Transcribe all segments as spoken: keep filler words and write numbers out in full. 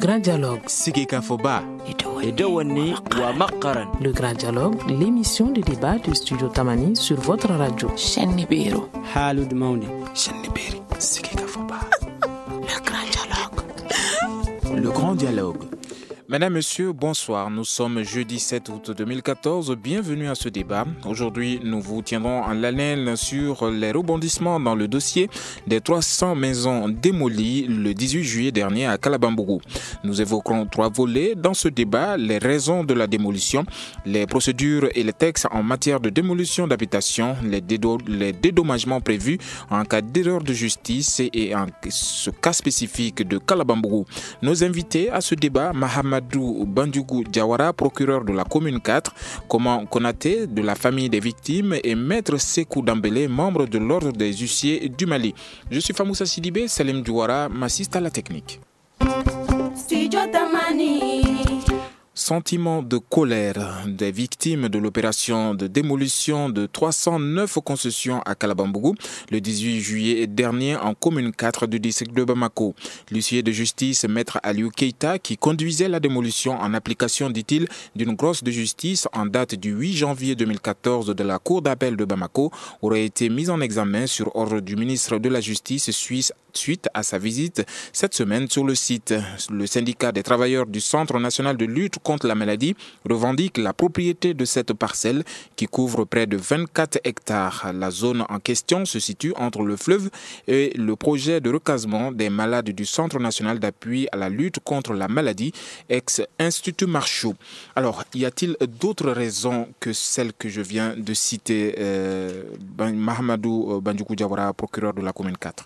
Grand Dialogue. Sigika Foba. Edouani wa Makaran. Le Grand Dialogue, l'émission de débat du Studio Tamani sur votre radio. Chenibiro. Halud Mauni. Chenibiri. Sigika Foba. Le Grand Dialogue. Le Grand Dialogue. Mesdames, Messieurs, bonsoir. Nous sommes jeudi sept août deux mille quatorze. Bienvenue à ce débat. Aujourd'hui, nous vous tiendrons en haleine sur les rebondissements dans le dossier des trois cents maisons démolies le dix-huit juillet dernier à Kalabambougou. Nous évoquerons trois volets dans ce débat: les raisons de la démolition, les procédures et les textes en matière de démolition d'habitation, les, dédo- les dédommagements prévus en cas d'erreur de justice et en ce cas spécifique de Kalabambougou. Nos invités à ce débat: Mahamadou Bandjougou Diawara, procureur de la commune quatre, Koman Konaté de la famille des victimes et Maître Sekou Dambélé, membre de l'ordre des huissiers du Mali. Je suis Famoussa Sidibé, Salim Diawara m'assiste à la technique. Studio Tamani. Sentiment de colère des victimes de l'opération de démolition de trois cent neuf concessions à Kalabambougou le dix-huit juillet dernier en commune quatre du district de Bamako. L'huissier de justice Maître Aliou Keita, qui conduisait la démolition en application, dit-il, d'une grosse de justice en date du huit janvier deux mille quatorze de la cour d'appel de Bamako, aurait été mis en examen sur ordre du ministre de la Justice suisse suite à sa visite cette semaine sur le site. Le syndicat des travailleurs du Centre national de lutte contre la maladie revendique la propriété de cette parcelle qui couvre près de vingt-quatre hectares. La zone en question se situe entre le fleuve et le projet de recasement des malades du Centre national d'appui à la lutte contre la maladie, ex-Institut Marchot. Alors, y a-t-il d'autres raisons que celles que je viens de citer, euh, Mahamadou Bandjougou Diawara, procureur de la commune quatre?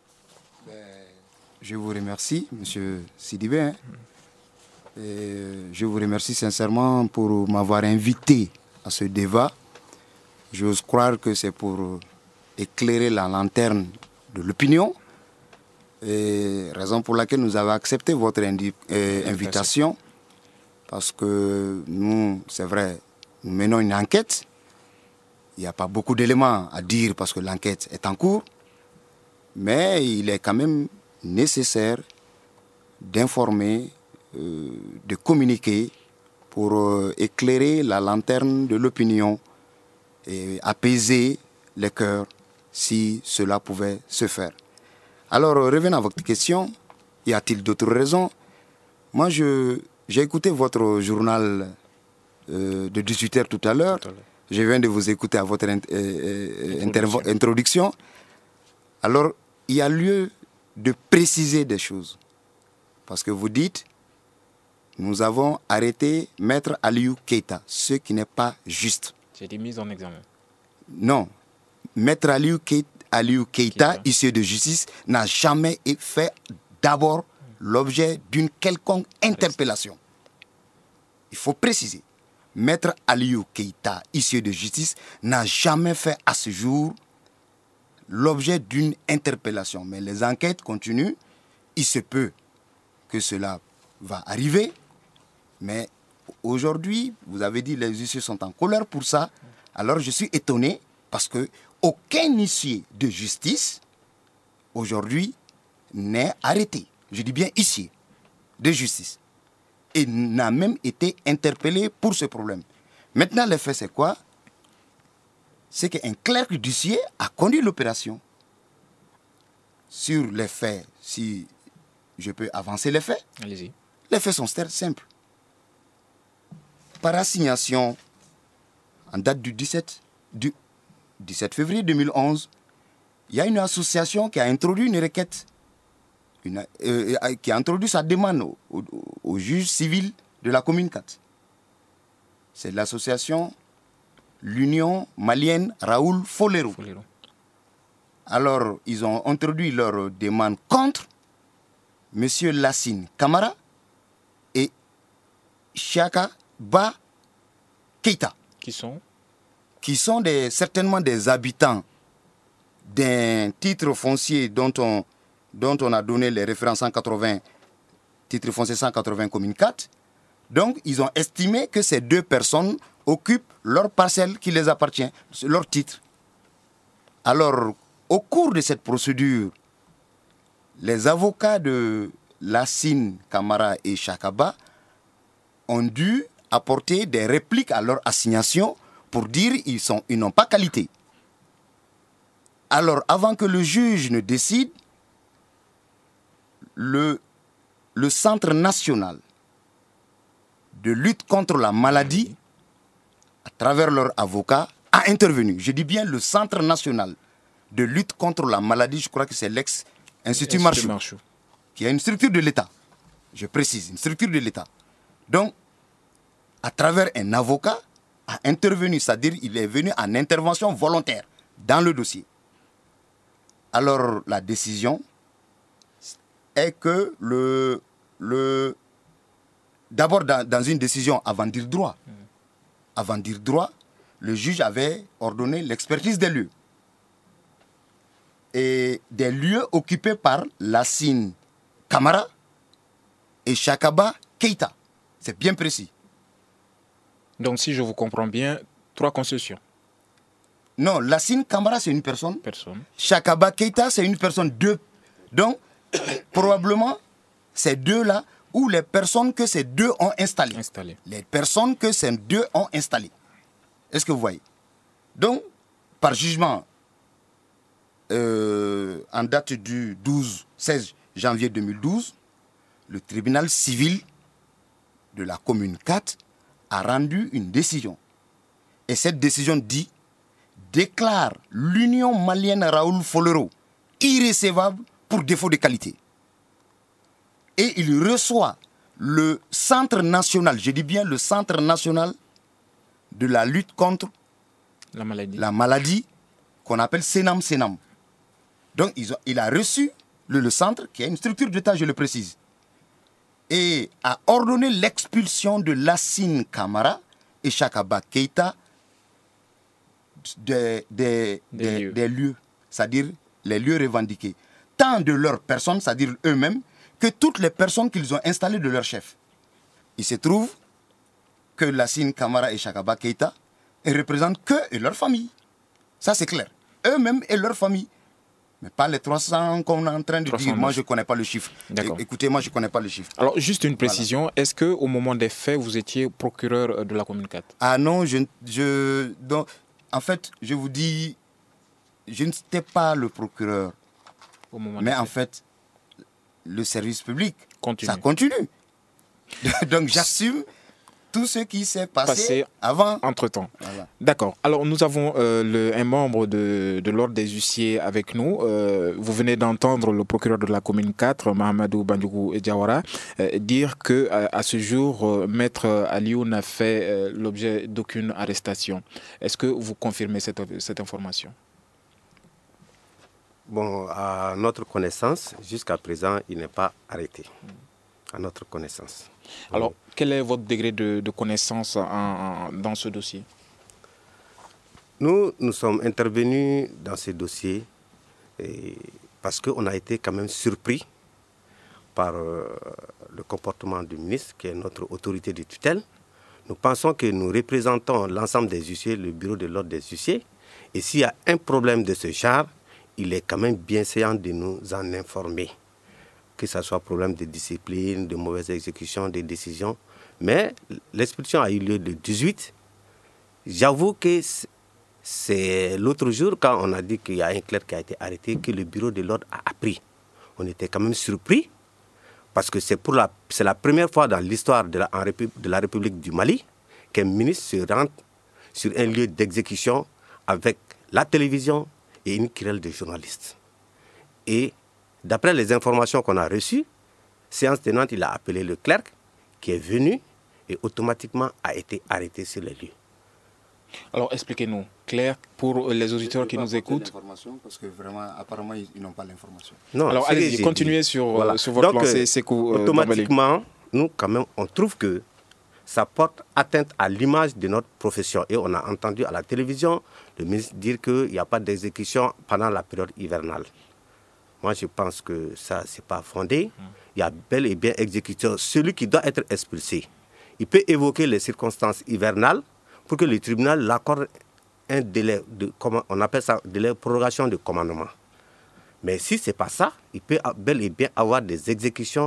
Je vous remercie, M. Sidibé. Hein. Et je vous remercie sincèrement pour m'avoir invité à ce débat. J'ose croire que c'est pour éclairer la lanterne de l'opinion. Et raison pour laquelle nous avons accepté votre indi- euh, invitation. Parce que nous, c'est vrai, nous menons une enquête. Il n'y a pas beaucoup d'éléments à dire parce que l'enquête est en cours. Mais il est quand même nécessaire d'informer, euh, de communiquer pour euh, éclairer la lanterne de l'opinion et apaiser les cœurs si cela pouvait se faire. Alors, revenons à votre question. Y a-t-il d'autres raisons? Moi, je, j'ai écouté votre journal euh, de dix-huit heures tout à l'heure. Je viens de vous écouter à votre int- euh, introduction. introduction. Alors, il y a lieu de préciser des choses. Parce que vous dites, nous avons arrêté Maître Aliou Keita, ce qui n'est pas juste. J'ai été mis en examen. Non. Maître Aliou Keita, Aliou Keita, Keita. huissier de justice, n'a jamais fait d'abord l'objet d'une quelconque interpellation. Il faut préciser. Maître Aliou Keita, huissier de justice, n'a jamais fait à ce jour l'objet d'une interpellation. Mais les enquêtes continuent. Il se peut que cela va arriver. Mais aujourd'hui, vous avez dit que les huissiers sont en colère pour ça. Alors je suis étonné parce qu'aucun huissier de justice aujourd'hui n'est arrêté. Je dis bien huissier de justice. Et n'a même été interpellé pour ce problème. Maintenant, le fait, c'est quoi? C'est qu'un clerc d'huissier a conduit l'opération. Sur les faits, si je peux avancer les faits, Allez-y. les faits sont simples. Par assignation, en date du dix-sept, du dix-sept février deux mille onze, il y a une association qui a introduit une requête, une, euh, qui a introduit sa demande au, au, au juge civil de la commune quatre. C'est l'association l'Union malienne Raoul Folero. Folero. Alors, ils ont introduit leur demande contre M. Lassine Kamara et Chaka Ba Keita. Qui sont Qui sont des, certainement des habitants d'un titre foncier dont on, dont on a donné les références cent quatre-vingts, titre foncier cent quatre-vingts commune quatre. Donc, ils ont estimé que ces deux personnes occupent leur parcelle qui les appartient, leur titre. Alors, au cours de cette procédure, les avocats de Lassine Camara et Chakaba ont dû apporter des répliques à leur assignation pour dire qu'ils sont, ils n'ont pas qualité. Alors, avant que le juge ne décide, le, le Centre national de lutte contre la maladie, à travers leur avocat, a intervenu. Je dis bien le Centre national de lutte contre la maladie, je crois que c'est l'ex-Institut Marchou, Marchou, qui est une structure de l'État. Je précise, une structure de l'État. Donc, à travers un avocat, a intervenu, c'est-à-dire il est venu en intervention volontaire dans le dossier. Alors, la décision est que le... le d'abord, dans, dans une décision avant de dire droit, mmh. avant de dire droit, le juge avait ordonné l'expertise des lieux. Et des lieux occupés par Lassine Camara et Chakaba Keita. C'est bien précis. Donc, si je vous comprends bien, trois concessions. Non, Lassine Camara, c'est une personne. Personne. Chakaba Keita, c'est une personne. Deux. Donc, probablement, ces deux-là, ou les personnes que ces deux ont installées. Installé. Les personnes que ces deux ont installées. Est-ce que vous voyez? Donc, par jugement, euh, en date du douze seize janvier deux mille douze, le tribunal civil de la commune quatre a rendu une décision. Et cette décision dit, déclare l'Union malienne Raoul Folero irrécevable pour défaut de qualité. Et il reçoit le Centre national, je dis bien le Centre national de la lutte contre la maladie, la maladie qu'on appelle Senam Senam. Donc ils ont, il a reçu le, le centre, qui est une structure d'État, je le précise, et a ordonné l'expulsion de Lassine Camara et Chakaba Keita des, des, des, des, lieux. des lieux, c'est-à-dire les lieux revendiqués, tant de leurs personnes, c'est-à-dire eux-mêmes, que toutes les personnes qu'ils ont installées de leur chef. Il se trouve que Lassine Camara et Chakaba Keita ne représentent qu'eux et leur famille. Ça, c'est clair. Eux-mêmes et leur famille. Mais pas les trois cents qu'on est en train de trois cent neuf. Dire. Moi, je ne connais pas le chiffre. Écoutez, moi, je ne connais pas le chiffre. Alors, juste une précision. Voilà. Est-ce qu'au moment des faits, vous étiez procureur de la commune quatre? Ah non, je, je, donc, en fait, je vous dis, je n'étais pas le procureur. Au moment mais en faits. fait, le service public, continue. ça continue. Donc, j'assume tout ce qui s'est passé, passé avant. Entre-temps. Voilà. D'accord. Alors, nous avons euh, le, un membre de, de l'ordre des huissiers avec nous. Euh, vous venez d'entendre le procureur de la commune quatre, Mahamadou Bandjougou Diawara, euh, dire que à, à ce jour, euh, Maître Aliou n'a fait euh, l'objet d'aucune arrestation. Est-ce que vous confirmez cette, cette information? Bon, à notre connaissance, jusqu'à présent, il n'est pas arrêté. À notre connaissance. Alors, quel est votre degré de, de connaissance en, en, dans ce dossier? Nous, nous sommes intervenus dans ce dossier et, parce qu'on a été quand même surpris par euh, le comportement du ministre, qui est notre autorité de tutelle. Nous pensons que nous représentons l'ensemble des huissiers, le bureau de l'ordre des huissiers. Et s'il y a un problème de ce genre, il est quand même bienséant de nous en informer. Que ce soit problème de discipline, de mauvaise exécution des décisions. Mais l'expulsion a eu lieu le dix-huit. J'avoue que c'est l'autre jour, quand on a dit qu'il y a un clerc qui a été arrêté, que le bureau de l'ordre a appris. On était quand même surpris, parce que c'est pour la, c'est la première fois dans l'histoire de la, en République, de la République du Mali qu'un ministre se rend sur un lieu d'exécution avec la télévision et une querelle de journalistes. Et d'après les informations qu'on a reçues, séance tenante, il a appelé le clerc qui est venu et automatiquement a été arrêté sur les lieux. Alors expliquez-nous, clerc, pour les auditeurs qui nous écoutent. Parce que vraiment, apparemment, ils n'ont pas l'information. Non, alors allez-y, continuez sur, voilà. sur votre Donc, lancée. C'est euh, automatiquement, nous, quand même, on trouve que ça porte atteinte à l'image de notre profession. Et on a entendu à la télévision le ministre dire qu'il n'y a pas d'exécution pendant la période hivernale. Moi, je pense que ça, ce n'est pas fondé. Il y a bel et bien exécution. Celui qui doit être expulsé, il peut évoquer les circonstances hivernales pour que le tribunal l'accorde un délai de, on appelle ça délai de prorogation de commandement. Mais si ce n'est pas ça, il peut bel et bien avoir des exécutions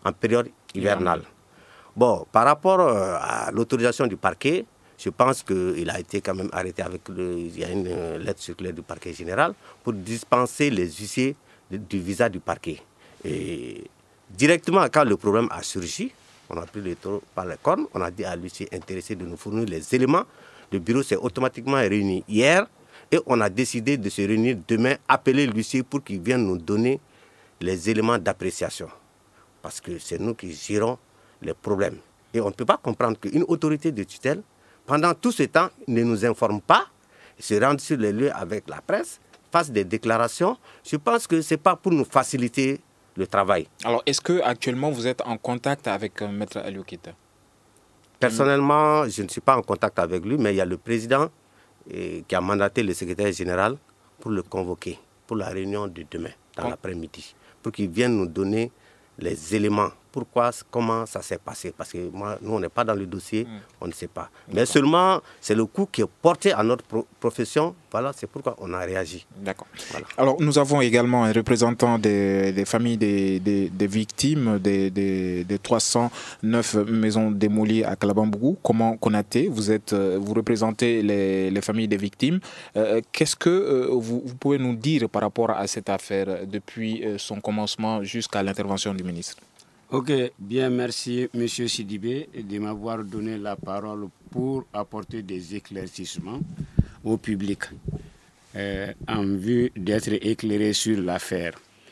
en période hivernale. Bon, par rapport à l'autorisation du parquet, je pense qu'il a été quand même arrêté avec le, il y a une lettre circulaire du parquet général pour dispenser les huissiers du visa du parquet. Et directement, quand le problème a surgi, on a pris le taureau par les cornes, on a dit à l'huissier intéressé de nous fournir les éléments. Le bureau s'est automatiquement réuni hier et on a décidé de se réunir demain, appeler l'huissier pour qu'il vienne nous donner les éléments d'appréciation. Parce que c'est nous qui gérons les problèmes. Et on ne peut pas comprendre qu'une autorité de tutelle, pendant tout ce temps, ne nous informe pas, se rende sur les lieux avec la presse, fasse des déclarations. Je pense que ce n'est pas pour nous faciliter le travail. Alors, est-ce qu'actuellement vous êtes en contact avec euh, Maître Aliou Keita? Personnellement, je ne suis pas en contact avec lui, mais il y a le président eh, qui a mandaté le secrétaire général pour le convoquer pour la réunion de demain, dans bon. l'après-midi, pour qu'il vienne nous donner les éléments. Pourquoi, comment ça s'est passé? Parce que moi, nous, on n'est pas dans le dossier, mmh. on ne sait pas. Mais seulement, c'est le coup qui est porté à notre pro profession. Voilà, c'est pourquoi on a réagi. D'accord. Voilà. Alors, nous avons également un représentant des, des familles des, des, des victimes des, des, des trois cent neuf maisons démolies à Kalabambougou. Comment Konaté, vous, êtes, vous représentez les, les familles des victimes. Euh, Qu'est-ce que euh, vous, vous pouvez nous dire par rapport à cette affaire depuis euh, son commencement jusqu'à l'intervention du ministre? Ok, bien, merci M. Sidibé de m'avoir donné la parole pour apporter des éclaircissements au public euh, en vue d'être éclairé sur l'affaire.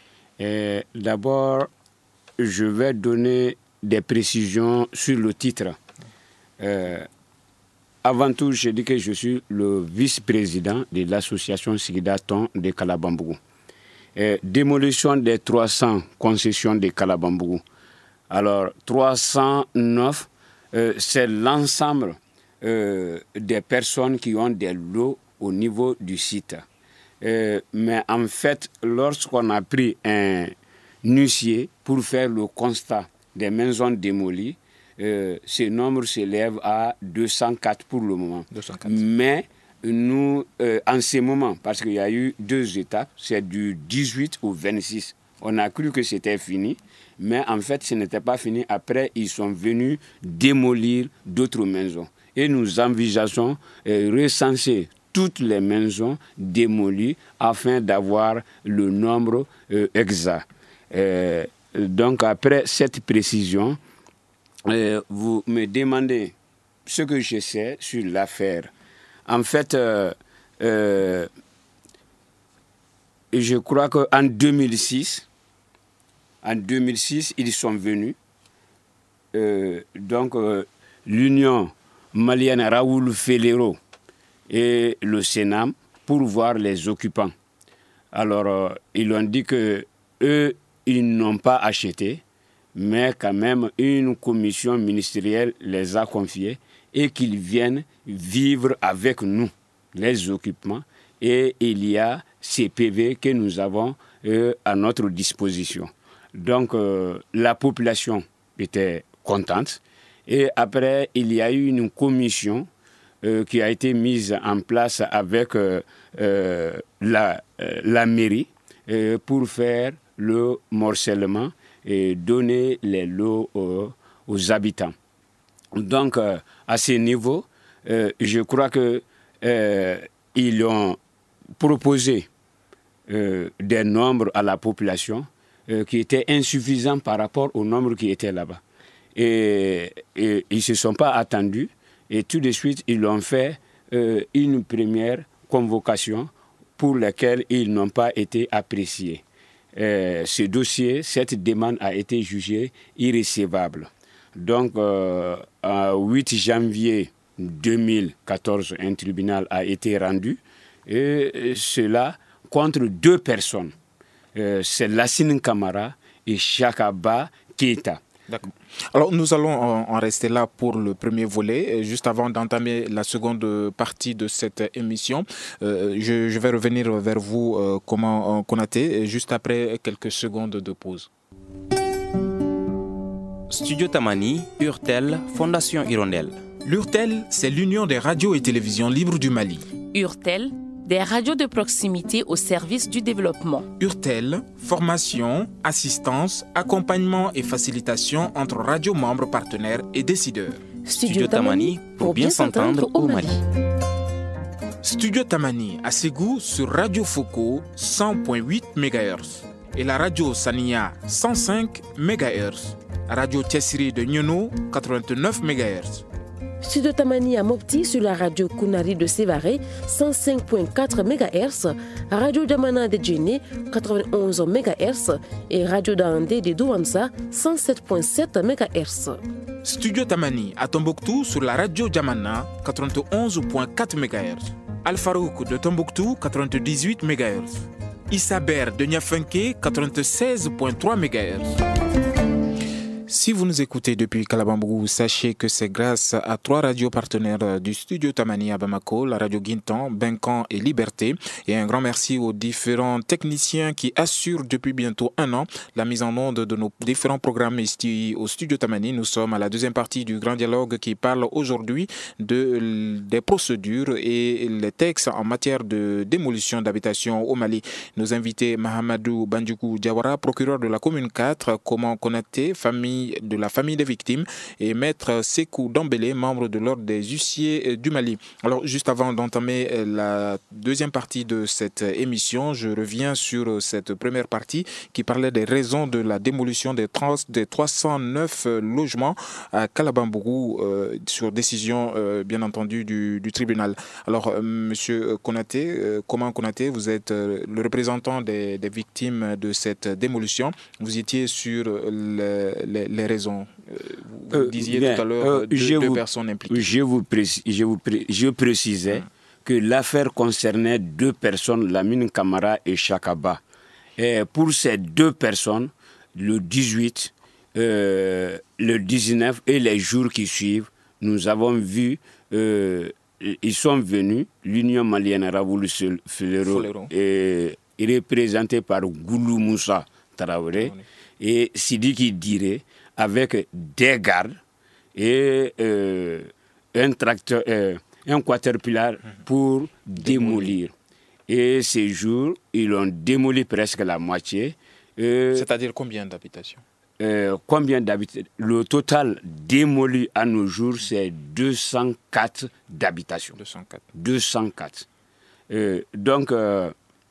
D'abord, je vais donner des précisions sur le titre. Euh, avant tout, je dis que je suis le vice-président de l'association Sigidaton de Kalabambougou. Euh, démolition des trois cents concessions de Kalabambougou. Alors, trois cent neuf, euh, c'est l'ensemble euh, des personnes qui ont des lots au niveau du site. Euh, mais en fait, lorsqu'on a pris un huissier pour faire le constat des maisons démolies, euh, ce nombre s'élève à deux cent quatre pour le moment. deux cent quatre. Mais nous, euh, en ce moment, parce qu'il y a eu deux étapes, c'est du dix-huit au vingt-six, on a cru que c'était fini. Mais en fait, ce n'était pas fini. Après, ils sont venus démolir d'autres maisons. Et nous envisageons euh, recenser toutes les maisons démolies afin d'avoir le nombre euh, exact. Euh, donc, après cette précision, euh, vous me demandez ce que je sais sur l'affaire. En fait, euh, euh, je crois qu'en deux mille six, En deux mille six, ils sont venus. Euh, donc, euh, l'Union malienne Raoul Félero et le Sénat pour voir les occupants. Alors, euh, ils ont dit que eux, ils n'ont pas acheté, mais quand même, une commission ministérielle les a confiés et qu'ils viennent vivre avec nous, les occupants. Et il y a ces P V que nous avons euh, à notre disposition. Donc, euh, la population était contente. Et après, il y a eu une commission euh, qui a été mise en place avec euh, euh, la, euh, la mairie euh, pour faire le morcellement et donner les lots euh, aux habitants. Donc, euh, à ce niveau, euh, je crois qu'ils euh, ont proposé euh, des nombres à la population Euh, qui était insuffisant par rapport au nombre qui était là-bas. Et, et ils ne se sont pas attendus et tout de suite, ils ont fait euh, une première convocation pour laquelle ils n'ont pas été appréciés. Euh, ce dossier, cette demande a été jugée irrecevable. Donc, euh, le huit janvier deux mille quatorze, un tribunal a été rendu et cela contre deux personnes. Euh, c'est Lassine Camara et Chakaba Keita. D'accord. Alors, nous allons en, en rester là pour le premier volet. Juste avant d'entamer la seconde partie de cette émission, euh, je, je vais revenir vers vous, euh, comment euh, Konaté, juste après quelques secondes de pause. Studio Tamani, Urtel, Fondation Hirondelle. L'Urtel, c'est l'Union des radios et télévisions libres du Mali. Urtel, des radios de proximité au service du développement. URTEL, formation, assistance, accompagnement et facilitation entre radios membres, partenaires et décideurs. Studio Tamani pour bien s'entendre au Mali. Studio Tamani à Ségou sur Radio Foko cent virgule huit mégahertz et la radio Sania cent cinq mégahertz. Radio Tessiri de Nyono quatre-vingt-neuf mégahertz. Studio Tamani à Mopti sur la radio Kunari de Sévaré cent cinq virgule quatre mégahertz, Radio Damana de Djéné quatre-vingt-onze mégahertz et Radio Daandé de Douanza cent sept virgule sept mégahertz. Studio Tamani à Tombouctou sur la radio Jamana quatre-vingt-onze virgule quatre mégahertz. Al-Farouk de Tombouctou quatre-vingt-dix-huit mégahertz. Issaber de Niafunké quatre-vingt-seize virgule trois mégahertz. Si vous nous écoutez depuis Kalabambou, sachez que c'est grâce à trois radios partenaires du studio Tamani à Bamako, la radio Guintan, Benkan et Liberté. Et un grand merci aux différents techniciens qui assurent depuis bientôt un an la mise en onde de nos différents programmes ici au studio Tamani. Nous sommes à la deuxième partie du grand dialogue qui parle aujourd'hui de, des procédures et les textes en matière de démolition d'habitation au Mali. Nos invités Mahamadou Bandjoukou Diawara, procureur de la commune quatre, Comment Konaté, famille de la famille des victimes, et Maître Sekou Dambélé, membre de l'ordre des huissiers du Mali. Alors, juste avant d'entamer la deuxième partie de cette émission, je reviens sur cette première partie qui parlait des raisons de la démolition des, trans, des trois cent neuf logements à Kalabambourou euh, sur décision, euh, bien entendu, du, du tribunal. Alors, euh, Monsieur Konaté, euh, comment Konaté, vous êtes euh, le représentant des, des victimes de cette démolition. Vous étiez sur le, les les raisons. Vous euh, disiez bien, tout à l'heure euh, deux, deux vous, personnes impliquées. Je vous, précis, je vous pré, je précisais hum. que l'affaire concernait deux personnes, Lamine Camara et Chakaba. Et pour ces deux personnes, le dix-huit, euh, le dix-neuf et les jours qui suivent, nous avons vu, euh, ils sont venus, l'Union malienne Raoul Felero est représentée par Goulou Moussa Traoré oui. et Sidiki Diré, avec des gardes et euh, un tracteur, euh, un quaterpillar pour démolir. Et ces jours, ils ont démoli presque la moitié. Euh, C'est-à-dire combien d'habitations euh, Combien d'habitations Le total démoli à nos jours, c'est deux cent quatre d'habitations. deux cent quatre. deux cent quatre. Euh, donc, euh,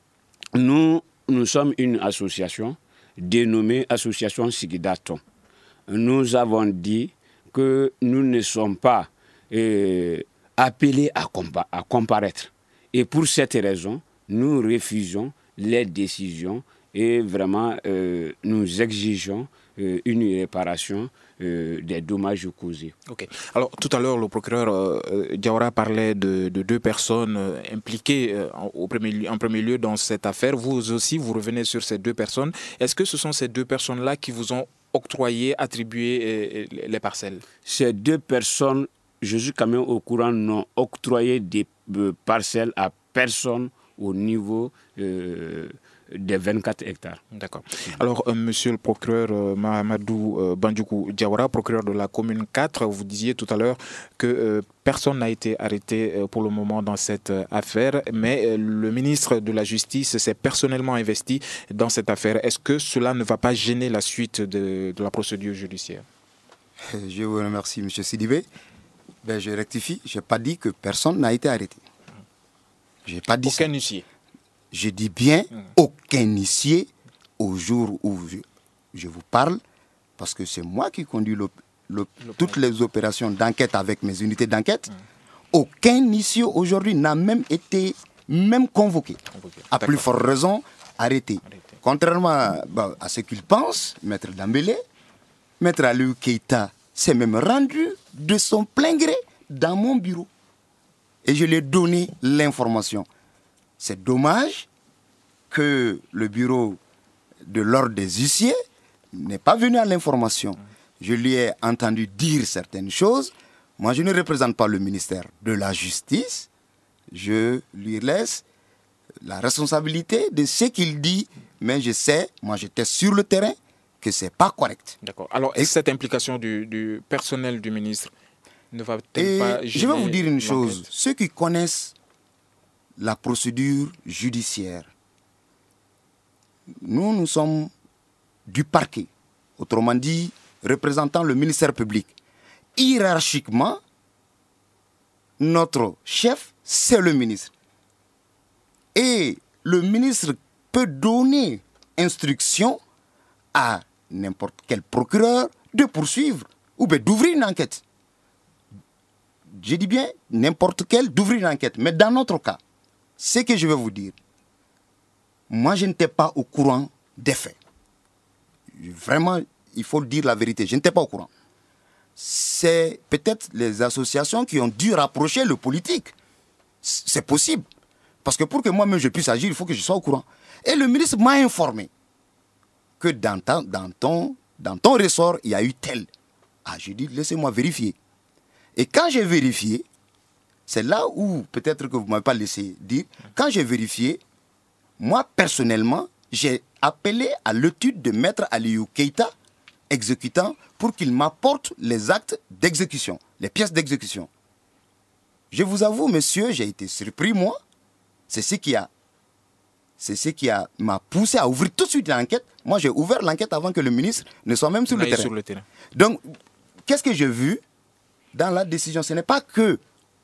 nous, nous sommes une association dénommée Association Sigidaton. Nous avons dit que nous ne sommes pas euh, appelés à, compa- à comparaître. Et pour cette raison, nous refusons les décisions et vraiment euh, nous exigeons euh, une réparation euh, des dommages causés. Ok. Alors tout à l'heure, le procureur euh, Diawara parlait de, de deux personnes euh, impliquées euh, au premier, en premier lieu dans cette affaire. Vous aussi, vous revenez sur ces deux personnes. Est-ce que ce sont ces deux personnes-là qui vous ont octroyer, attribuer euh, les parcelles? Ces deux personnes, je suis quand même au courant, n'ont octroyé des euh, parcelles à personne au niveau euh, des vingt-quatre hectares. D'accord. Alors, euh, monsieur le procureur euh, Mahamadou euh, Bandjoukou Diawara, procureur de la commune quatre, vous disiez tout à l'heure que euh, personne n'a été arrêté euh, pour le moment dans cette euh, affaire, mais euh, le ministre de la Justice s'est personnellement investi dans cette affaire. Est-ce que cela ne va pas gêner la suite de, de la procédure judiciaire? Je vous remercie, M. Sidibé. Ben, je rectifie, je n'ai pas dit que personne n'a été arrêté. Je n'ai pas dit Aucun ça. huissier. Je dis bien mmh. aucun huissier au jour où je, je vous parle, parce que c'est moi qui conduis le, le, toutes les opérations d'enquête avec mes unités d'enquête. Mmh. Aucun huissier aujourd'hui n'a même été même convoqué. convoqué. À D'accord. plus forte raison, arrêté. arrêté. Contrairement à, bah, à ce qu'il pense, Maître Dambélé, Maître Aliou Keïta s'est même rendu de son plein gré dans mon bureau. Et je lui ai donné l'information. C'est dommage que le bureau de l'ordre des huissiers n'est pas venu à l'information. Je lui ai entendu dire certaines choses. Moi, je ne représente pas le ministère de la Justice. Je lui laisse la responsabilité de ce qu'il dit. Mais je sais, moi j'étais sur le terrain, que ce n'est pas correct. D'accord. Alors, est-ce que cette implication du, du personnel du ministre ne va peut-être pas gêner Je vais vous dire une l'enquête? chose. Ceux qui connaissent la procédure judiciaire. Nous, nous sommes du parquet, autrement dit, représentant le ministère public. Hiérarchiquement, notre chef, c'est le ministre. Et le ministre peut donner instruction à n'importe quel procureur de poursuivre ou bien d'ouvrir une enquête. Je dis bien n'importe quel d'ouvrir une enquête. Mais dans notre cas, ce que je vais vous dire, moi je n'étais pas au courant des faits. Vraiment, il faut dire la vérité, je n'étais pas au courant. C'est peut-être les associations qui ont dû rapprocher le politique. C'est possible. Parce que pour que moi-même je puisse agir, il faut que je sois au courant. Et le ministre m'a informé que dans, ta, dans, ton, dans ton ressort, il y a eu tel. Ah, je dis, laissez-moi vérifier. Et quand j'ai vérifié, c'est là où, peut-être que vous ne m'avez pas laissé dire, quand j'ai vérifié, moi, personnellement, j'ai appelé à l'étude de Maître Aliou Keïta, exécutant, pour qu'il m'apporte les actes d'exécution, les pièces d'exécution. Je vous avoue, monsieur, j'ai été surpris, moi. C'est ce qui a, c'est ce qui a, m'a poussé à ouvrir tout de suite l'enquête. Moi, j'ai ouvert l'enquête avant que le ministre ne soit même sur le, terrain. sur le terrain. Donc, qu'est-ce que j'ai vu dans la décision? Ce n'est pas que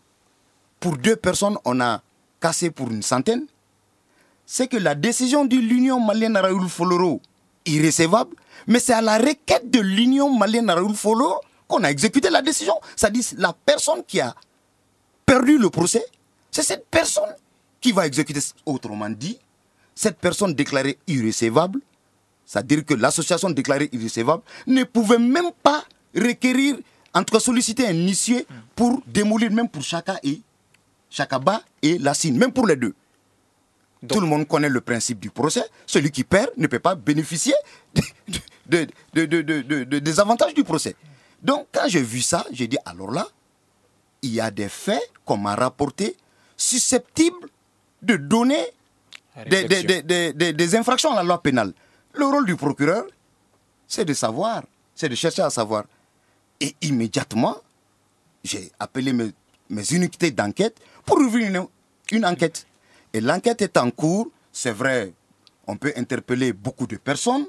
pour deux personnes, on a cassé pour une centaine. C'est que la décision de l'Union malienne Raoul Foloro est irrécevable, mais c'est à la requête de l'Union malienne Raoul Foloro qu'on a exécuté la décision. C'est-à-dire la personne qui a perdu le procès, c'est cette personne qui va exécuter. Autrement dit, cette personne déclarée irrécevable, c'est-à-dire que l'association déclarée irrécevable ne pouvait même pas requérir, en tout cas solliciter un huissier pour démolir, même pour Chaka et Chakaba et Lassine, même pour les deux. Donc, tout le monde connaît le principe du procès. Celui qui perd ne peut pas bénéficier de, de, de, de, de, de, de, des avantages du procès. Donc, quand j'ai vu ça, j'ai dit, alors là, il y a des faits qu'on m'a rapportés susceptibles de donner des, des, des, des, des, des infractions à la loi pénale. Le rôle du procureur, c'est de savoir, c'est de chercher à savoir. Et immédiatement, j'ai appelé mes, mes unités d'enquête pour ouvrir une, une enquête. Et l'enquête est en cours. C'est vrai, on peut interpeller beaucoup de personnes,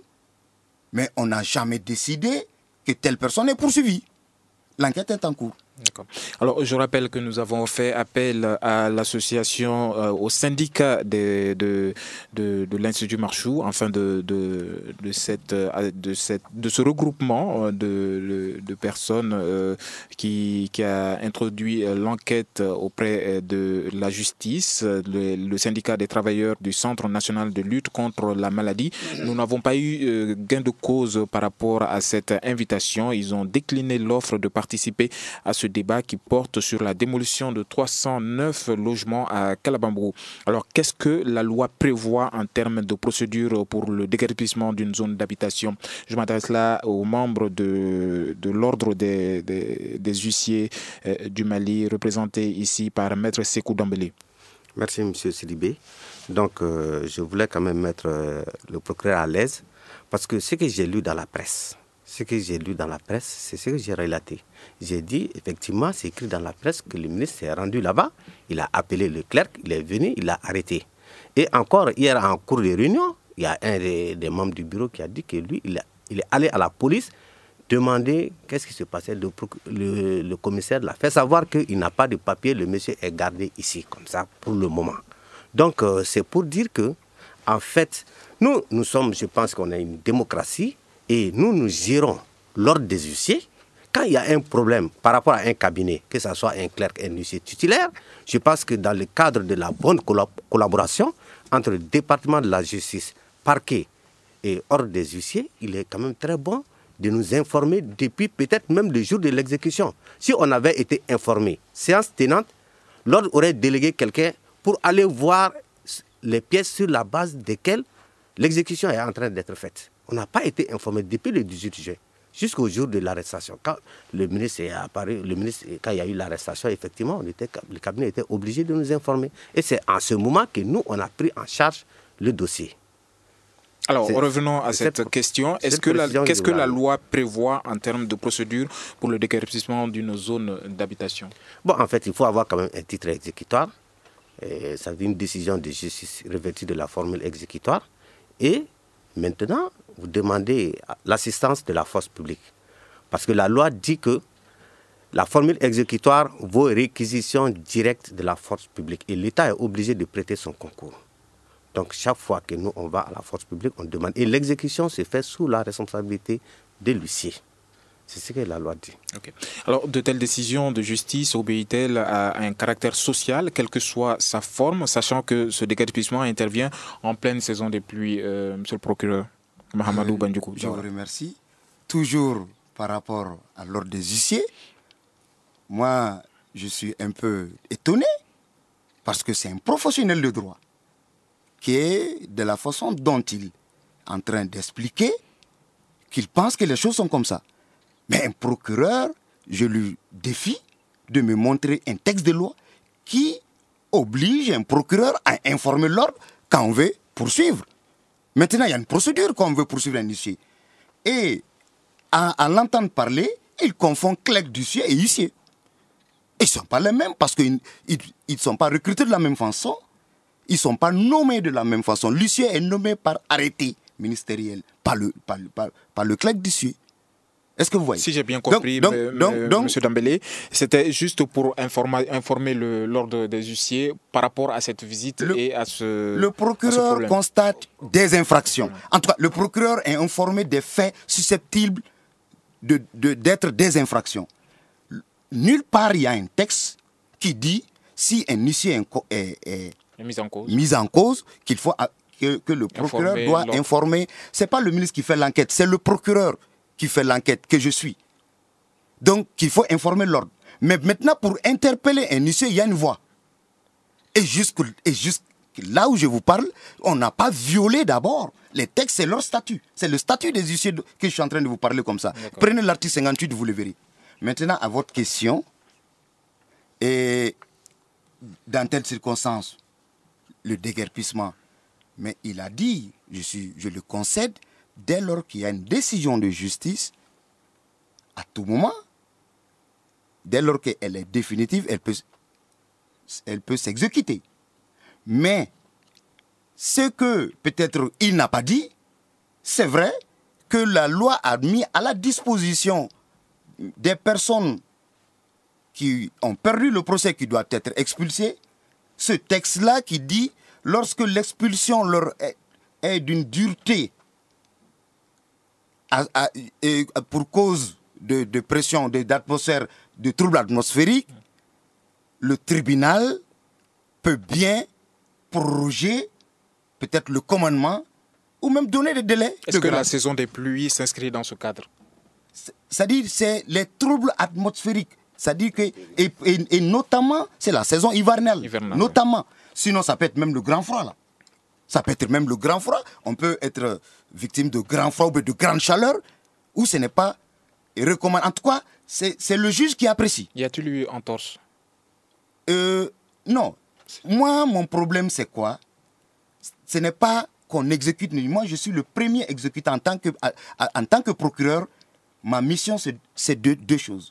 mais on n'a jamais décidé que telle personne est poursuivie. L'enquête est en cours. D'accord. Alors, je rappelle que nous avons fait appel à l'association, euh, au syndicat de, de, de, de l'Institut Marchou, enfin de, de, de, cette, de, cette, de ce regroupement de, de personnes euh, qui, qui a introduit l'enquête auprès de la justice, le, le syndicat des travailleurs du Centre national de lutte contre la maladie. Nous n'avons pas eu euh, gain de cause par rapport à cette invitation. Ils ont décliné l'offre de participer à ce débat qui porte sur la démolition de trois cent neuf logements à Kalabambrou. Alors, qu'est-ce que la loi prévoit en termes de procédure pour le déguerpissement d'une zone d'habitation? Je m'adresse là aux membres de, de l'ordre des, des, des huissiers euh, du Mali, représentés ici par Maître Sékou Dambélé. Merci, M. Sidibé. Donc, euh, je voulais quand même mettre euh, le procureur à l'aise, parce que ce que j'ai lu dans la presse, Ce que j'ai lu dans la presse, c'est ce que j'ai relaté. J'ai dit, effectivement, c'est écrit dans la presse que le ministre s'est rendu là-bas, il a appelé le clerc, il est venu, il l'a arrêté. Et encore, hier, en cours de réunion, il y a un des, des membres du bureau qui a dit que lui, il, a, il est allé à la police demander qu'est-ce qui se passait. Le, le, le commissaire l'a fait savoir qu'il n'a pas de papier, le monsieur est gardé ici, comme ça, pour le moment. Donc, euh, c'est pour dire que, en fait, nous, nous sommes, je pense qu'on a une démocratie, et nous, nous gérons l'ordre des huissiers. Quand il y a un problème par rapport à un cabinet, que ce soit un clerc, un huissier titulaire, je pense que dans le cadre de la bonne collaboration entre le département de la justice, parquet et ordre des huissiers, il est quand même très bon de nous informer depuis peut-être même le jour de l'exécution. Si on avait été informé, séance tenante, l'ordre aurait délégué quelqu'un pour aller voir les pièces sur la base desquelles l'exécution est en train d'être faite. On n'a pas été informé depuis le dix-huit juin jusqu'au jour de l'arrestation. Quand le ministre est apparu, le ministre, quand il y a eu l'arrestation, effectivement, on était, le cabinet était obligé de nous informer. Et c'est en ce moment que nous, on a pris en charge le dossier. Alors, revenons à cette, cette question. Est-ce que la, qu'est-ce que la loi prévoit en termes de procédure pour le déguerpissement d'une zone d'habitation? Bon, en fait, il faut avoir quand même un titre exécutoire Et ça veut dire une décision de justice revêtue de la formule exécutoire. Et maintenant, vous demandez l'assistance de la force publique. Parce que la loi dit que la formule exécutoire vaut réquisition directe de la force publique. Et l'État est obligé de prêter son concours. Donc chaque fois que nous, on va à la force publique, on demande. Et l'exécution se fait sous la responsabilité de l'huissier. C'est ce que la loi dit. Okay. Alors, de telles décisions de justice obéissent-elles à un caractère social, quelle que soit sa forme, sachant que ce déguerpissement intervient en pleine saison des pluies, euh, Monsieur le procureur Mahamadou euh, Bandiougou. Je vous remercie. Toujours par rapport à l'ordre des huissiers, moi, je suis un peu étonné parce que c'est un professionnel de droit qui est de la façon dont il est en train d'expliquer qu'il pense que les choses sont comme ça. Mais un procureur, je lui défie de me montrer un texte de loi qui oblige un procureur à informer l'ordre quand on veut poursuivre. Maintenant, il y a une procédure quand on veut poursuivre un huissier. Et à, à l'entendre parler, il confond clerc d'huissier et huissier. Ils ne sont pas les mêmes parce qu'ils ne sont pas recrutés de la même façon. Ils ne sont pas nommés de la même façon. L'huissier est nommé par arrêté ministériel, par le, par le, par, par le clerc d'huissier. Est-ce que vous voyez? Si j'ai bien compris, donc, donc, donc, euh, donc, M. Dambélé, c'était juste pour informer, informer l'ordre des huissiers par rapport à cette visite le, et à ce Le procureur ce constate des infractions. En tout cas, le procureur est informé des faits susceptibles de, de, d'être des infractions. Nulle part, il y a un texte qui dit si un huissier est, est, est mis en cause, mis en cause qu'il faut que, que le procureur informer doit informer. C'est pas le ministre qui fait l'enquête, c'est le procureur qui fait l'enquête, que je suis. Donc, qu'il faut informer l'ordre. Mais maintenant, pour interpeller un huissier, il y a une voie. Et jusque, et jusque là où je vous parle, on n'a pas violé d'abord. Les textes, c'est leur statut. C'est le statut des huissiers que je suis en train de vous parler comme ça. Prenez l'article cinquante-huit, vous le verrez. Maintenant, à votre question, et dans telle circonstance, le déguerpissement, mais il a dit, je, suis, je le concède, dès lors qu'il y a une décision de justice, à tout moment, dès lors qu'elle est définitive, elle peut, elle peut s'exécuter. Mais ce que peut-être il n'a pas dit, c'est vrai que la loi a mis à la disposition des personnes qui ont perdu le procès, qui doivent être expulsées, ce texte-là qui dit, lorsque l'expulsion leur est, est d'une dureté, À, à, et pour cause de, de pression, d'atmosphère, de troubles atmosphériques, le tribunal peut bien proroger peut-être le commandement ou même donner des délais. Est-ce de que grâce. La saison des pluies s'inscrit dans ce cadre? C'est-à-dire c'est les troubles atmosphériques. C'est-à-dire que, et, et, et notamment, c'est la saison hivernale. hivernale notamment. Oui. Sinon, ça peut être même le grand froid là. Ça peut être même le grand froid. On peut être victime de grand froid ou de grande chaleur, où ce n'est pas recommandé. En tout cas, c'est le juge qui apprécie. Y a-t-il eu entorse? euh, Non. Moi, mon problème, c'est quoi? Ce n'est pas qu'on exécute. Moi, je suis le premier exécutant en tant que, en tant que procureur. Ma mission, c'est deux, deux choses.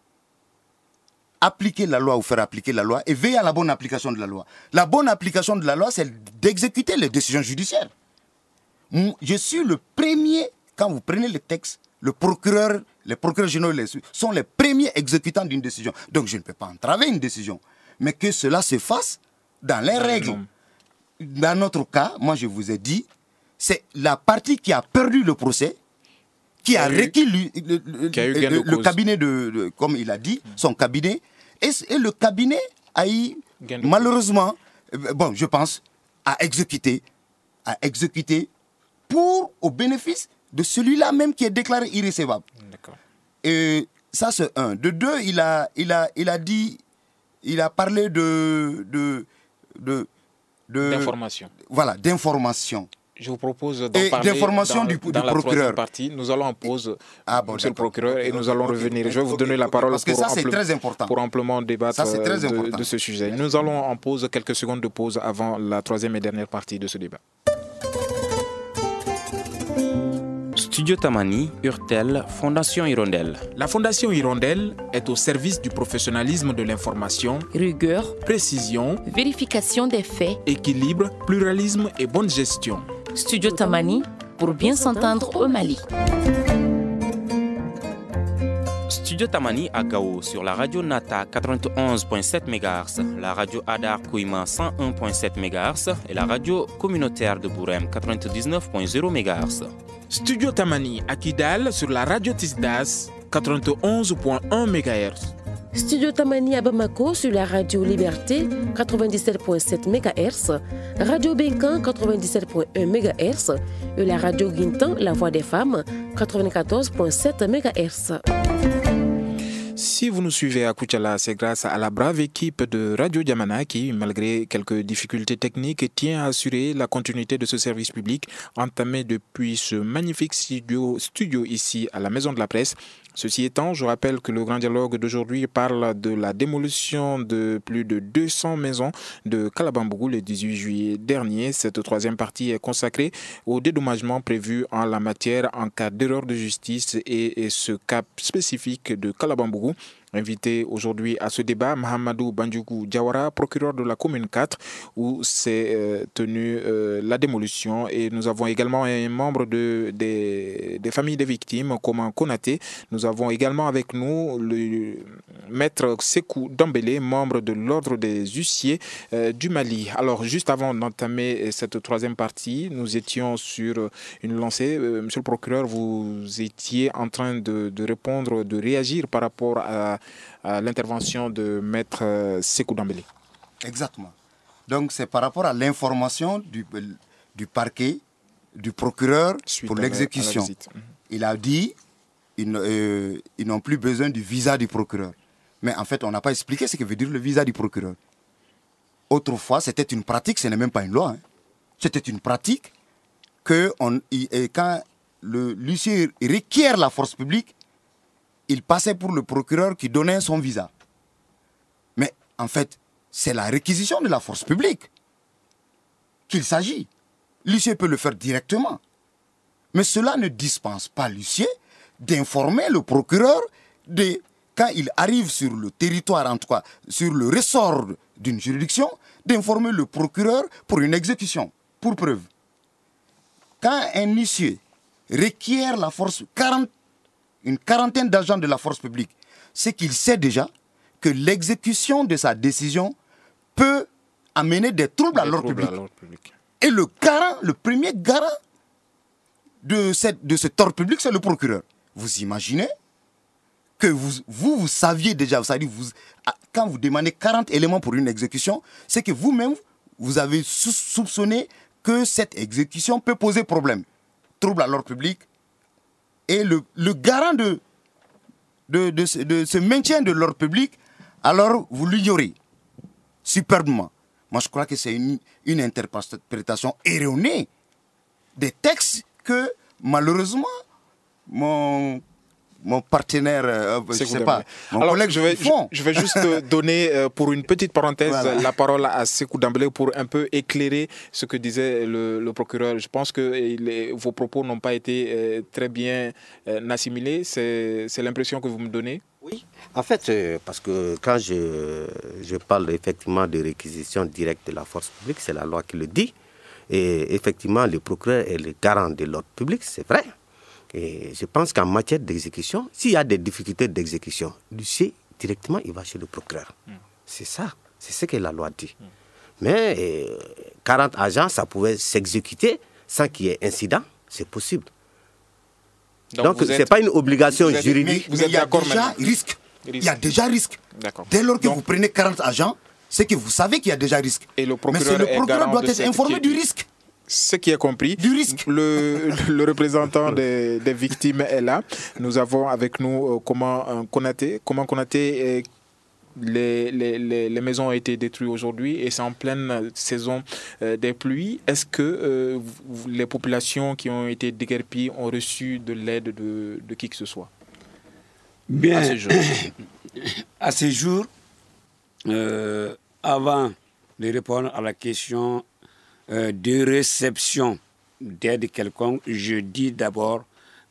Appliquer la loi ou faire appliquer la loi et veiller à la bonne application de la loi. La bonne application de la loi, c'est d'exécuter les décisions judiciaires. Je suis le premier, quand vous prenez les textes, le procureur, les procureurs généraux sont les premiers exécutants d'une décision. Donc je ne peux pas entraver une décision, mais que cela se fasse dans les règles. Dans notre cas, moi je vous ai dit, c'est la partie qui a perdu le procès, qui a requis le, le, le, le, le cabinet de, de, comme il a dit, son cabinet, et, et le cabinet a eu, malheureusement, bon, je pense, à exécuter, à exécuter pour, au bénéfice de celui-là même qui est déclaré irrécevable. Et ça, c'est un. De deux, il a, il a, il a dit, il a parlé de, de, de, d'information. Voilà, d'information. Je vous propose d'en parler d'information du, dans du la procureur. Partie. Nous allons en pause, ah, bon, monsieur le procureur, et nous allons okay, revenir. okay, Je vais vous okay, donner la okay, parole parce que pour, ça, ample, très important. pour amplement débattre ça, très de, important. de ce sujet. Nous allons en pause, quelques secondes de pause avant la troisième et dernière partie de ce débat. Studio Tamani, Urtel, Fondation Hirondelle. La Fondation Hirondelle est au service du professionnalisme de l'information, Rigueur, précision, vérification des faits, équilibre, pluralisme et bonne gestion. Studio Tamani, pour bien s'entendre au Mali. Studio Tamani à Gao sur la radio Nata quatre-vingt-onze virgule sept mégahertz, la radio Adar Kouima cent un virgule sept mégahertz et la radio communautaire de Bourem quatre-vingt-dix-neuf virgule zéro mégahertz. Studio Tamani à Kidal sur la radio Tisdas quatre-vingt-onze virgule un mégahertz. Studio Tamani à Bamako sur la radio Liberté quatre-vingt-dix-sept virgule sept mégahertz, Radio Benkan quatre-vingt-dix-sept virgule un mégahertz et la radio Guintan, la voix des femmes quatre-vingt-quatorze virgule sept mégahertz. Si vous nous suivez à Koutchala, c'est grâce à la brave équipe de Radio Djamana qui, malgré quelques difficultés techniques, tient à assurer la continuité de ce service public entamé depuis ce magnifique studio, studio ici à la Maison de la Presse. Ceci étant, je rappelle que le grand dialogue d'aujourd'hui parle de la démolition de plus de deux cents maisons de Kalabambougou le dix-huit juillet dernier. Cette troisième partie est consacrée au dédommagement prévu en la matière en cas d'erreur de justice et, et ce cas spécifique de Kalabambougou. Invité aujourd'hui à ce débat, Mahamadou Bandjougou Diawara, procureur de la commune quatre, où s'est euh, tenue euh, la démolition. Et nous avons également un membre de, des, des familles des victimes, Koman Konaté. Nous avons également avec nous le maître Sekou Dambélé, membre de l'ordre des huissiers euh, du Mali. Alors, juste avant d'entamer cette troisième partie, nous étions sur une lancée. Euh, monsieur le procureur, vous étiez en train de, de répondre, de réagir par rapport à à l'intervention de maître Sekou Dambélé. Exactement. Donc c'est par rapport à l'information du, du parquet, du procureur Suite pour l'exécution. Il a dit qu'ils euh, ils n'ont plus besoin du visa du procureur. Mais en fait, on n'a pas expliqué ce que veut dire le visa du procureur. Autrefois, c'était une pratique, ce n'est même pas une loi. Hein. C'était une pratique que on, et quand le l'huissier requiert la force publique, il passait pour le procureur qui donnait son visa. Mais en fait, c'est la réquisition de la force publique qu'il s'agit. L'huissier peut le faire directement. Mais cela ne dispense pas l'huissier d'informer le procureur de, quand il arrive sur le territoire, en tout cas sur le ressort d'une juridiction, d'informer le procureur pour une exécution, pour preuve. Quand un huissier requiert la force quarante une quarantaine d'agents de la force publique, c'est qu'il sait déjà que l'exécution de sa décision peut amener des troubles, des à l'ordre public. public. Et le garant, le premier garant de, cette, de cet ordre public, c'est le procureur. Vous imaginez que vous, vous, vous saviez déjà, vous savez, vous, quand vous demandez quarante éléments pour une exécution, c'est que vous-même, vous avez soupçonné que cette exécution peut poser problème. Trouble à l'ordre public. Et le, le garant de, de, de, ce, de ce maintien de l'ordre public, alors vous l'ignorez superbement. Moi, je crois que c'est une, une interprétation erronée des textes que, malheureusement, mon, mon partenaire, euh, je ne sais pas, mon alors, collègue je vais, font. Je, je vais juste donner, euh, pour une petite parenthèse, voilà. la parole à Sekou Dambélé pour un peu éclairer ce que disait le, le procureur. Je pense que les, vos propos n'ont pas été euh, très bien euh, assimilés. C'est, c'est l'impression que vous me donnez. Oui, en fait, euh, parce que quand je, je parle effectivement de réquisition directe de la force publique, c'est la loi qui le dit. Et effectivement, le procureur est le garant de l'ordre public, c'est vrai. Et je pense qu'en matière d'exécution, s'il y a des difficultés d'exécution, l'huissier, directement, il va chez le procureur. Mm. C'est ça, c'est ce que la loi dit. Mm. Mais euh, quarante agents, ça pouvait s'exécuter sans qu'il y ait incident, c'est possible. Donc, Donc ce n'est êtes... pas une obligation êtes... juridique. Mais, mais il y a déjà risque. Il y a déjà risque. Dès lors que Donc... vous prenez quarante agents, c'est que vous savez qu'il y a déjà risque. Et le procureur, mais le procureur doit être informé qui... du risque. Ce qui est compris, du risque. Le, le représentant des, des victimes est là. Nous avons avec nous euh, comment euh, Konaté. Comment Konaté, euh, les, les, les, les maisons ont été détruites aujourd'hui et c'est en pleine saison euh, des pluies. Est-ce que euh, les populations qui ont été déguerpies ont reçu de l'aide de, de qui que ce soit? Bien, à ce jour, à ce jour euh, avant de répondre à la question Euh, de réception d'aide quelconque, je dis d'abord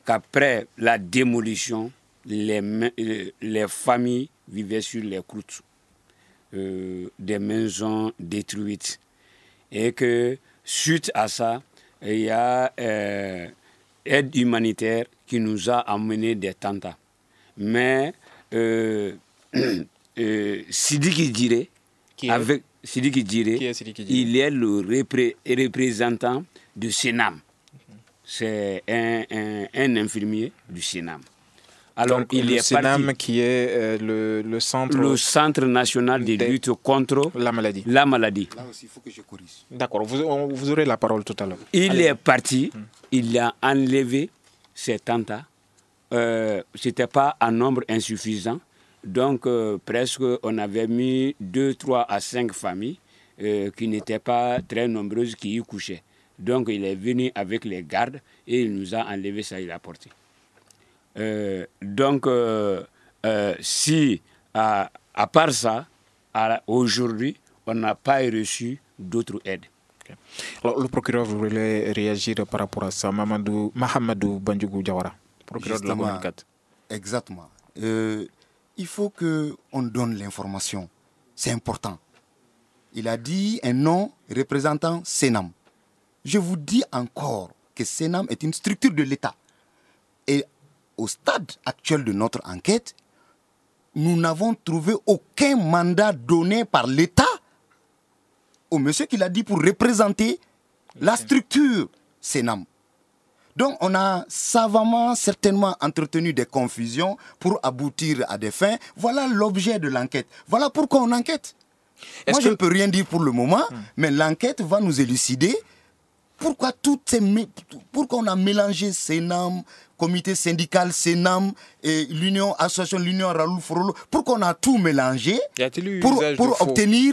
qu'après la démolition, les, les familles vivaient sur les croûtes euh, des maisons détruites. Et que suite à ça, il y a euh, aide humanitaire qui nous a amené des tentes. Mais euh, euh, Sidiki Djiré, avec Sidiki Djiré, il est le repré représentant du Sénam. C'est un, un, un infirmier du Sénam. Alors, donc, il le est Sénam parti, qui est euh, le, le centre... Le Centre national de lutte contre la maladie. La maladie. Là aussi, il faut que je corrige. D'accord, vous, vous aurez la parole tout à l'heure. Il Allez. est parti, hum. il a enlevé ces tentas. Euh, Ce n'était pas un nombre insuffisant. Donc, euh, presque, on avait mis deux, trois à cinq familles euh, qui n'étaient pas très nombreuses qui y couchaient. Donc, il est venu avec les gardes et il nous a enlevé ça, il a porté. Euh, donc, euh, euh, si, à, à part ça, aujourd'hui, on n'a pas reçu d'autres aides. Okay. Alors, le procureur voulait réagir par rapport à ça. Mamadou, Mahamadou Bandjougou Diawara, procureur Justement, de la commune. Exactement. Euh, il faut qu'on donne l'information. C'est important. Il a dit un nom représentant Sénam. Je vous dis encore que Sénam est une structure de l'État. Et au stade actuel de notre enquête, nous n'avons trouvé aucun mandat donné par l'État au monsieur qui l'a dit pour représenter la structure Sénam. Donc on a savamment, certainement entretenu des confusions pour aboutir à des fins. Voilà l'objet de l'enquête. Voilà pourquoi on enquête. Moi, que... je ne peux rien dire pour le moment, hum. mais l'enquête va nous élucider pourquoi, toutes ces, pourquoi on a mélangé Sénam, comité syndical Sénam et l'union, association l'union Raoul Frollo, pourquoi on a tout mélangé pour, pour obtenir...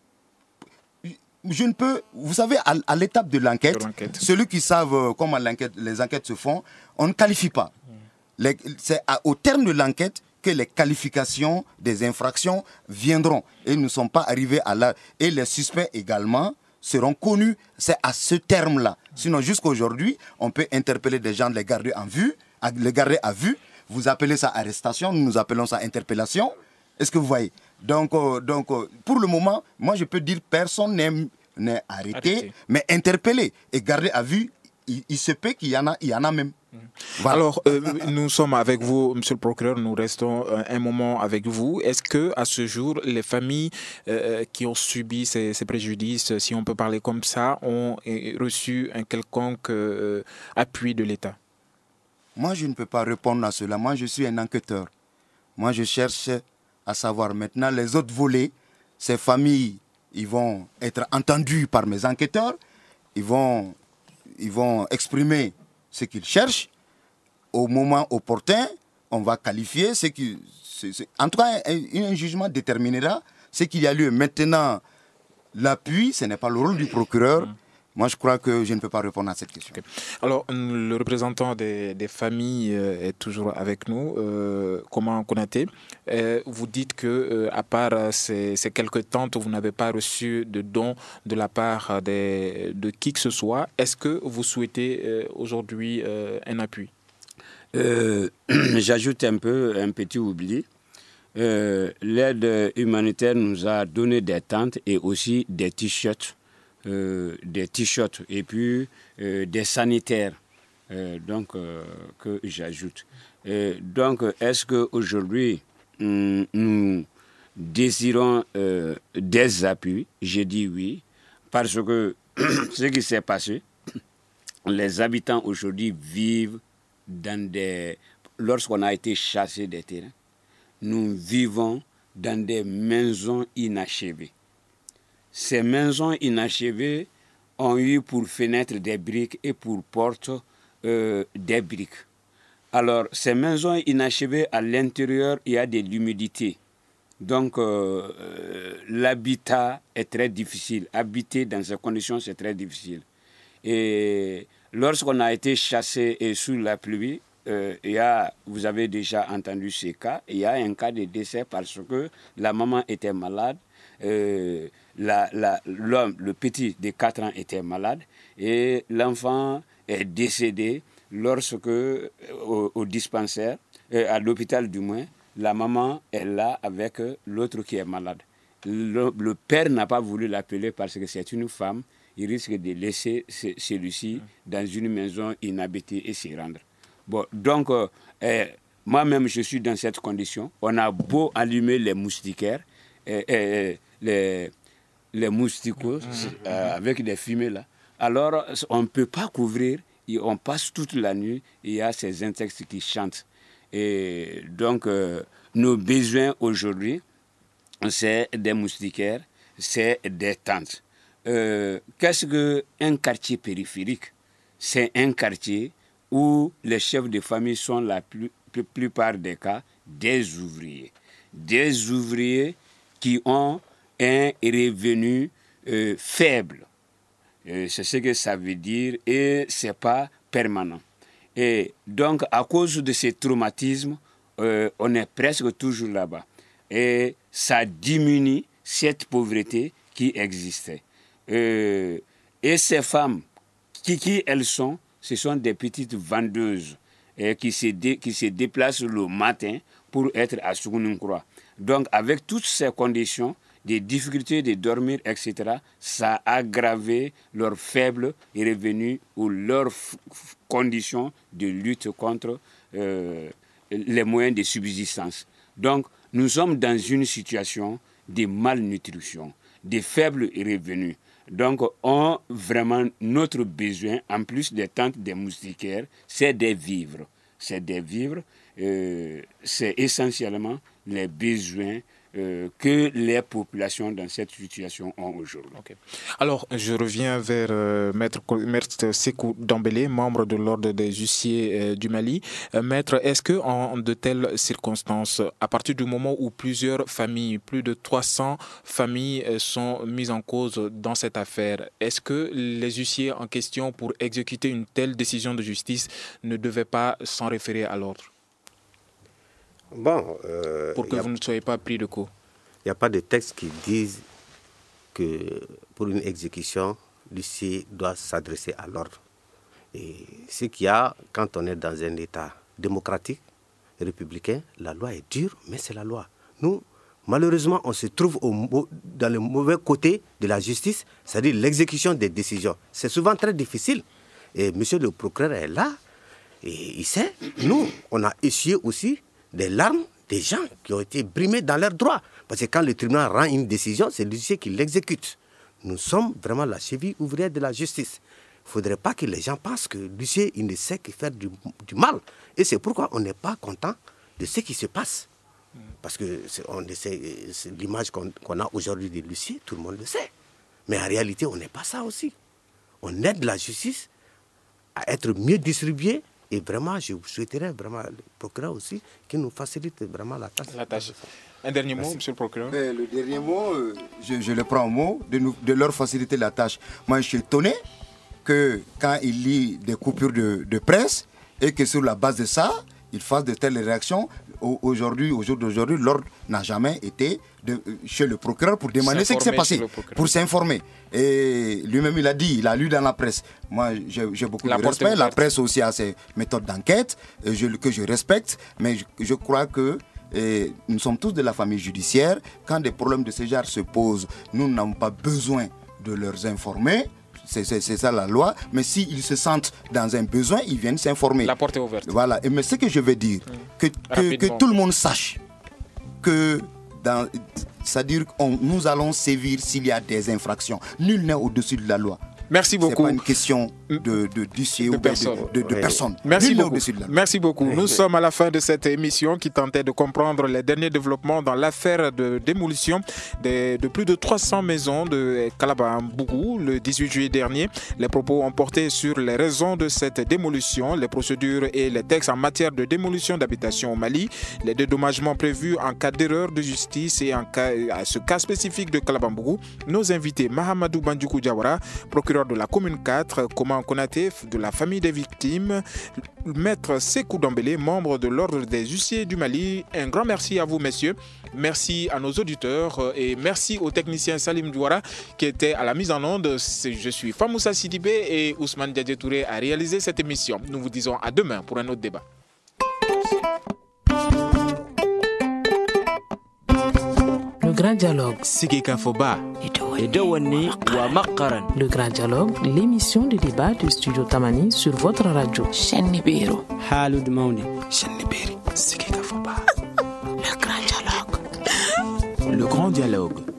Je ne peux... Vous savez, à, à l'étape de l'enquête, celui qui savent comment les enquêtes se font, on ne qualifie pas. Mm. C'est au terme de l'enquête que les qualifications des infractions viendront. Et nous ne sommes pas arrivés à là. Et les suspects également seront connus. C'est à ce terme-là. Sinon, jusqu'à aujourd'hui, on peut interpeller des gens, les garder en vue, les garder à vue. Vous appelez ça arrestation, nous nous appelons ça interpellation. Est-ce que vous voyez? Donc, euh, donc euh, pour le moment, moi je peux dire personne n'est arrêté, arrêté, mais interpellé et gardé à vue. Il, il se peut qu'il y en a, il y en a même. Voilà. Alors, euh, nous sommes avec vous, monsieur le procureur, nous restons euh, un moment avec vous. Est-ce que à ce jour, les familles euh, qui ont subi ces, ces préjudices, si on peut parler comme ça, ont reçu un quelconque euh, appui de l'État? Moi, je ne peux pas répondre à cela. Moi, je suis un enquêteur. Moi, je cherche à savoir maintenant les autres volets. Ces familles, ils vont être entendues par mes enquêteurs. Ils vont, ils vont exprimer ce qu'ils cherchent. Au moment opportun, on va qualifier ce qui... C'est, c'est, en tout cas, un, un jugement déterminera ce qu'il y a lieu. Maintenant, l'appui, ce n'est pas le rôle du procureur. Mmh. Moi, je crois que je ne peux pas répondre à cette question. Okay. Alors, le représentant des, des familles euh, est toujours avec nous. Euh, comment Konaté, euh, vous dites que, euh, à part ces, ces quelques tentes, vous n'avez pas reçu de dons de la part des, de qui que ce soit. Est-ce que vous souhaitez euh, aujourd'hui euh, un appui? euh, J'ajoute un peu un petit oubli. Euh, L'aide humanitaire nous a donné des tentes et aussi des t-shirts. Euh, des t-shirts et puis euh, des sanitaires euh, donc euh, que j'ajoute. Euh, donc est-ce qu'aujourd'hui hum, nous désirons euh, des appuis? J'ai dit oui parce que ce qui s'est passé, les habitants aujourd'hui vivent dans des... Lorsqu'on a été chassés des terrains, nous vivons dans des maisons inachevées. Ces maisons inachevées ont eu pour fenêtre des briques et pour porte euh, des briques. Alors, ces maisons inachevées, à l'intérieur, il y a de l'humidité. Donc, euh, euh, l'habitat est très difficile. Habiter dans ces conditions, c'est très difficile. Et lorsqu'on a été chassé et sous la pluie, euh, il y a, vous avez déjà entendu ces cas, il y a un cas de décès parce que la maman était malade. Euh, la, la, l'homme, le petit de quatre ans était malade et l'enfant est décédé lorsque, au, au dispensaire, euh, à l'hôpital du moins, la maman est là avec l'autre qui est malade. Le, le père n'a pas voulu l'appeler parce que c'est une femme. Il risque de laisser celui-ci dans une maison inhabitée et s'y rendre. Bon, donc, euh, euh, moi-même, je suis dans cette condition. On a beau allumer les moustiquaires, euh, euh, les, les moustiquaires euh, avec des fumées là. Alors, on ne peut pas couvrir. Et on passe toute la nuit. Il y a ces insectes qui chantent. Et donc, euh, nos besoins aujourd'hui, c'est des moustiquaires, c'est des tentes. Euh, qu'est-ce qu'un quartier périphérique? C'est un quartier où les chefs de famille sont la plus, plus, plupart des cas des ouvriers. Des ouvriers qui ont un revenu euh, faible. Euh, c'est ce que ça veut dire et ce n'est pas permanent. Et donc, à cause de ces traumatismes, euh, on est presque toujours là-bas. Et ça diminue cette pauvreté qui existait. Euh, et ces femmes, qui, qui elles sont? Ce sont des petites vendeuses euh, qui, se dé, qui se déplacent le matin pour être à Soukouninkroa. Donc, avec toutes ces conditions, des difficultés de dormir, et cetera, ça a aggravé leurs faibles revenus ou leurs f- conditions de lutte contre euh, les moyens de subsistance. Donc, nous sommes dans une situation de malnutrition, de faibles revenus. Donc, on, vraiment, notre besoin, en plus des tentes des moustiquaires, c'est des vivres. C'est des vivres, euh, c'est essentiellement les besoins euh, que les populations dans cette situation ont aujourd'hui. Okay. Alors, je reviens vers euh, Maître, Maître Sékou Dembélé, membre de l'Ordre des huissiers euh, du Mali. Euh, Maître, est-ce que en de telles circonstances, à partir du moment où plusieurs familles, plus de trois cents familles euh, sont mises en cause dans cette affaire, est-ce que les huissiers en question, pour exécuter une telle décision de justice, ne devaient pas s'en référer à l'ordre? Bon, euh, pour que a, vous ne soyez pas pris de court. Il n'y a pas de texte qui dise que pour une exécution, l'huissier doit s'adresser à l'ordre. Et ce qu'il y a, quand on est dans un État démocratique, républicain, la loi est dure, mais c'est la loi. Nous, malheureusement, on se trouve au, dans le mauvais côté de la justice, c'est-à-dire l'exécution des décisions. C'est souvent très difficile. Et monsieur le procureur est là, et il sait, nous, on a essuyé aussi des larmes des gens qui ont été brimés dans leurs droits. Parce que quand le tribunal rend une décision, c'est l'huissier qui l'exécute. Nous sommes vraiment la cheville ouvrière de la justice. Il ne faudrait pas que les gens pensent que l'huissier, il ne sait que faire du, du mal. Et c'est pourquoi on n'est pas content de ce qui se passe. Parce que c'est, on essaie, c'est l'image qu'on, qu'on a aujourd'hui de l'huissier, tout le monde le sait. Mais en réalité, on n'est pas ça aussi. On aide la justice à être mieux distribuée. Et vraiment, je souhaiterais vraiment le procureur aussi qu'il nous facilite vraiment la tâche. La tâche. Un dernier mot, Merci. Monsieur le procureur. Mais le dernier mot, euh, je, je le prends au mot, de, nous, de leur faciliter la tâche. Moi, je suis étonné que quand il lit des coupures de, de presse et que sur la base de ça, il fasse de telles réactions. Aujourd'hui, au jour d'aujourd'hui, l'ordre n'a jamais été de, chez le procureur pour demander ce qui s'est passé, pour s'informer. Et lui-même, il a dit, il a lu dans la presse. Moi, j'ai, j'ai beaucoup la de respect. La presse aussi a ses méthodes d'enquête je, que je respecte, mais je, je crois que et nous sommes tous de la famille judiciaire. Quand des problèmes de ce genre se posent, nous n'avons pas besoin de leur informer. C'est, c'est, c'est ça la loi, mais s'ils se sentent dans un besoin, ils viennent s'informer. La porte est ouverte. Voilà, et mais ce que je veux dire, mmh. que, que, que tout le monde sache que, dans, c'est-à-dire que nous allons sévir s'il y a des infractions. Nul n'est au-dessus de la loi. Merci beaucoup. Ce n'est pas une question de, de, d'huissier ou de personne. De, de, de, de personne. Merci beaucoup. Merci beaucoup. Nous sommes à la fin de cette émission qui tentait de comprendre les derniers développements dans l'affaire de démolition de, de plus de trois cents maisons de Kalaba-Mbougou le dix-huit juillet dernier. Les propos ont porté sur les raisons de cette démolition, les procédures et les textes en matière de démolition d'habitation au Mali, les dédommagements prévus en cas d'erreur de justice et en cas, à ce cas spécifique de Kalaba-Mbougou. Nos invités, Mahamadou Bandjoukou Diawara, procureur de la commune quatre, Comment Suleiman Konaté de la famille des victimes, Maître Sékou Dembélé, membre de l'Ordre des huissiers du Mali. Un grand merci à vous, messieurs. Merci à nos auditeurs et merci au technicien Salim Douara qui était à la mise en onde. Je suis Famoussa Sidibé et Ousmane Diadje Touré a réalisé cette émission. Nous vous disons à demain pour un autre débat. Le grand dialogue. Sigeka Foba. Le grand dialogue, l'émission de débat du studio Tamani sur votre radio. Shenibiro. Halud Mauni. Shenibiri. Sigeka Foba. Le grand dialogue. Le grand dialogue.